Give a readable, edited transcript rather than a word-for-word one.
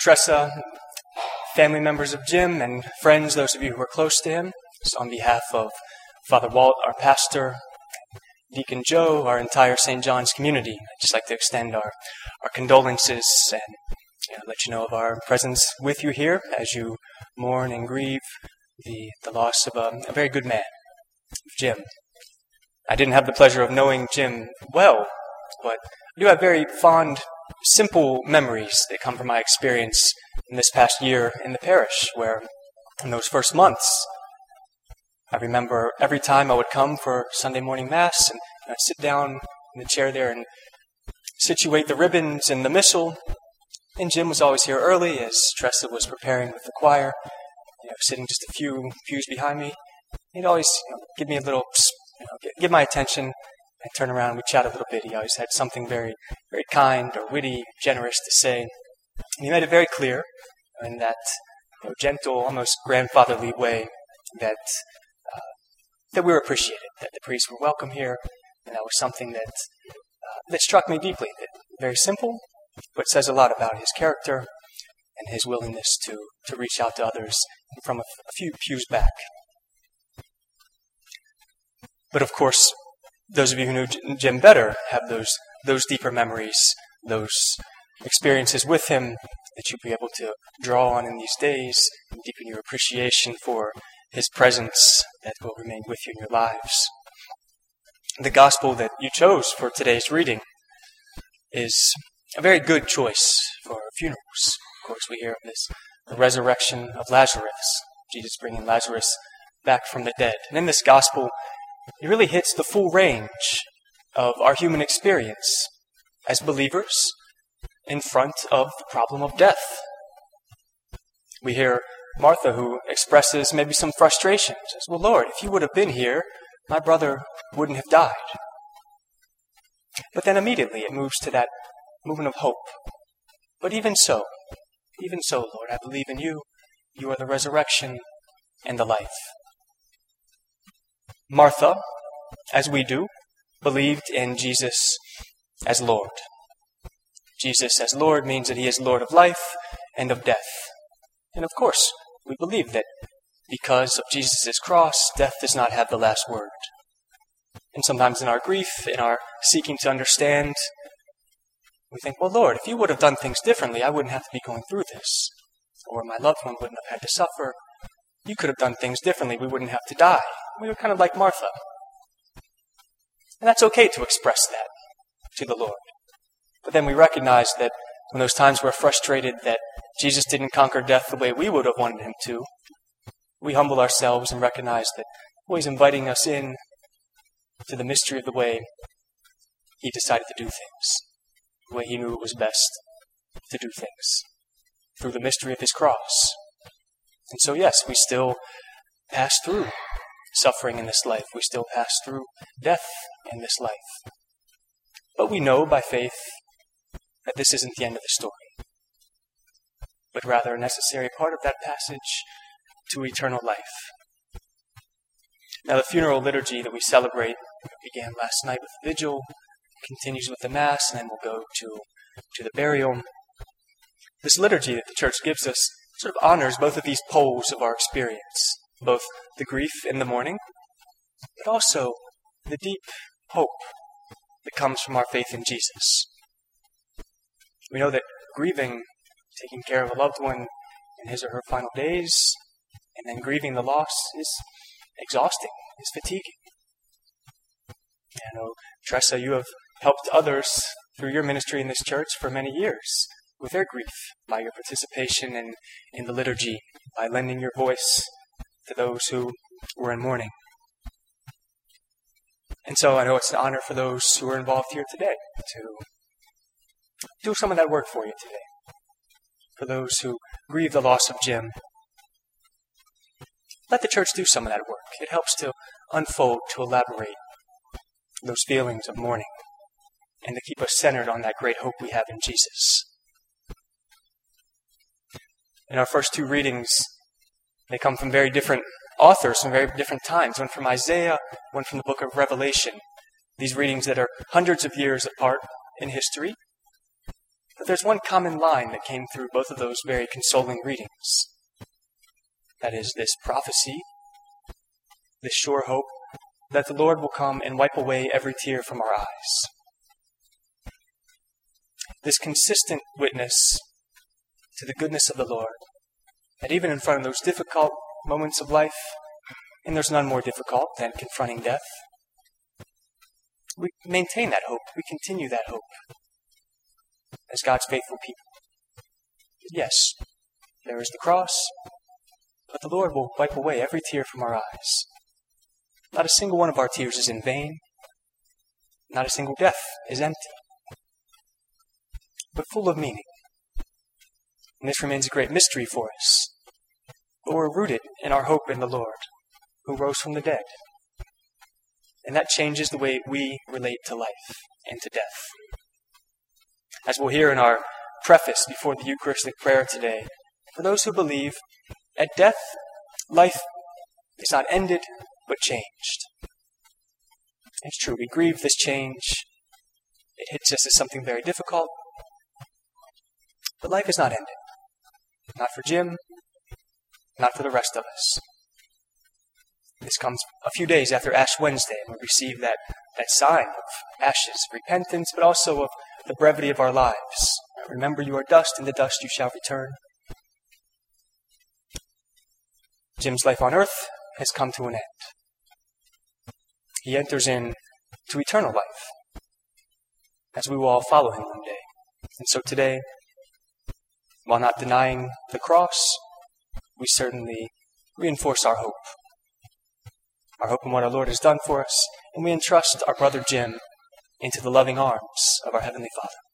Tressa, family members of Jim, and friends, those of you who are close to him. So on behalf of Father Walt, our pastor, Deacon Joe, our entire St. John's community, I'd just like to extend our condolences and let you know of our presence with you here as you mourn and grieve the loss of a very good man, Jim. I didn't have the pleasure of knowing Jim well, but I do have very fond, simple memories that come from my experience in this past year in the parish, where in those first months, I remember every time I would come for Sunday morning Mass, and I'd sit down in the chair there and situate the ribbons and the missal, and Jim was always here early as Tressa was preparing with the choir, sitting just a few pews behind me. He'd always give me a little, give my attention. I'd turn around and we'd chat a little bit. He always had something very, very kind or witty, generous to say. And he made it very clear in that gentle, almost grandfatherly way that we were appreciated, that the priests were welcome here, and that was something that struck me deeply. That very simple, but says a lot about his character and his willingness to reach out to others from a few pews back. But of course, those of you who knew Jim better have those deeper memories, those experiences with him that you'll be able to draw on in these days and deepen your appreciation for his presence that will remain with you in your lives. The gospel that you chose for today's reading is a very good choice for funerals. Of course, we hear of the resurrection of Lazarus, Jesus bringing Lazarus back from the dead. And in this gospel, it really hits the full range of our human experience as believers in front of the problem of death. We hear Martha, who expresses maybe some frustration, says, "Well, Lord, if you would have been here, my brother wouldn't have died." But then immediately it moves to that movement of hope. But even so, Lord, I believe in you. You are the resurrection and the life. Martha, as we do, believed in Jesus as Lord. Jesus as Lord means that he is Lord of life and of death. And of course, we believe that because of Jesus' cross, death does not have the last word. And sometimes in our grief, in our seeking to understand, we think, well, Lord, if you would have done things differently, I wouldn't have to be going through this. Or my loved one wouldn't have had to suffer. You could have done things differently. We wouldn't have to die. We were kind of like Martha. And that's okay to express that to the Lord. But then we recognize that when those times we're frustrated that Jesus didn't conquer death the way we would have wanted him to, we humble ourselves and recognize that he's inviting us in to the mystery of the way he decided to do things, the way he knew it was best to do things, through the mystery of his cross. And so, yes, we still pass through suffering in this life. We still pass through death in this life. But we know by faith that this isn't the end of the story, but rather a necessary part of that passage to eternal life. Now, the funeral liturgy that we celebrate began last night with the vigil, continues with the Mass, and then we'll go to the burial. This liturgy that the Church gives us sort of honors both of these poles of our experience, both the grief in the morning, but also the deep hope that comes from our faith in Jesus. We know that grieving, taking care of a loved one in his or her final days, and then grieving the loss is exhausting, is fatiguing. I know, Tressa, you have helped others through your ministry in this church for many years with their grief by your participation in the liturgy, by lending your voice to those who were in mourning. And so I know it's an honor for those who are involved here today to do some of that work for you today. For those who grieve the loss of Jim, let the church do some of that work. It helps to unfold, to elaborate those feelings of mourning, and to keep us centered on that great hope we have in Jesus. In our first two readings, they come from very different authors from very different times. One from Isaiah, one from the book of Revelation. These readings that are hundreds of years apart in history, But there's one common line that came through both of those very consoling readings. That is this prophecy, this sure hope that the Lord will come and wipe away every tear from our eyes. This consistent witness to the goodness of the Lord, that even in front of those difficult moments of life, and there's none more difficult than confronting death, we maintain that hope, we continue that hope as God's faithful people. Yes, there is the cross, but the Lord will wipe away every tear from our eyes. Not a single one of our tears is in vain. Not a single death is empty, but full of meaning. And this remains a great mystery for us. But we're rooted in our hope in the Lord, who rose from the dead. And that changes the way we relate to life and to death. As we'll hear in our preface before the Eucharistic prayer today, for those who believe, at death, life is not ended, but changed. It's true, we grieve this change. It hits us as something very difficult. But life is not ended. Not for Jim, not for the rest of us. This comes a few days after Ash Wednesday, and we receive that sign of ashes, repentance, but also of the brevity of our lives. Remember, you are dust, and to dust you shall return. Jim's life on earth has come to an end. He enters into eternal life, as we will all follow him one day. And so today, while not denying the cross, we certainly reinforce our hope in what our Lord has done for us, and we entrust our brother Jim into the loving arms of our Heavenly Father.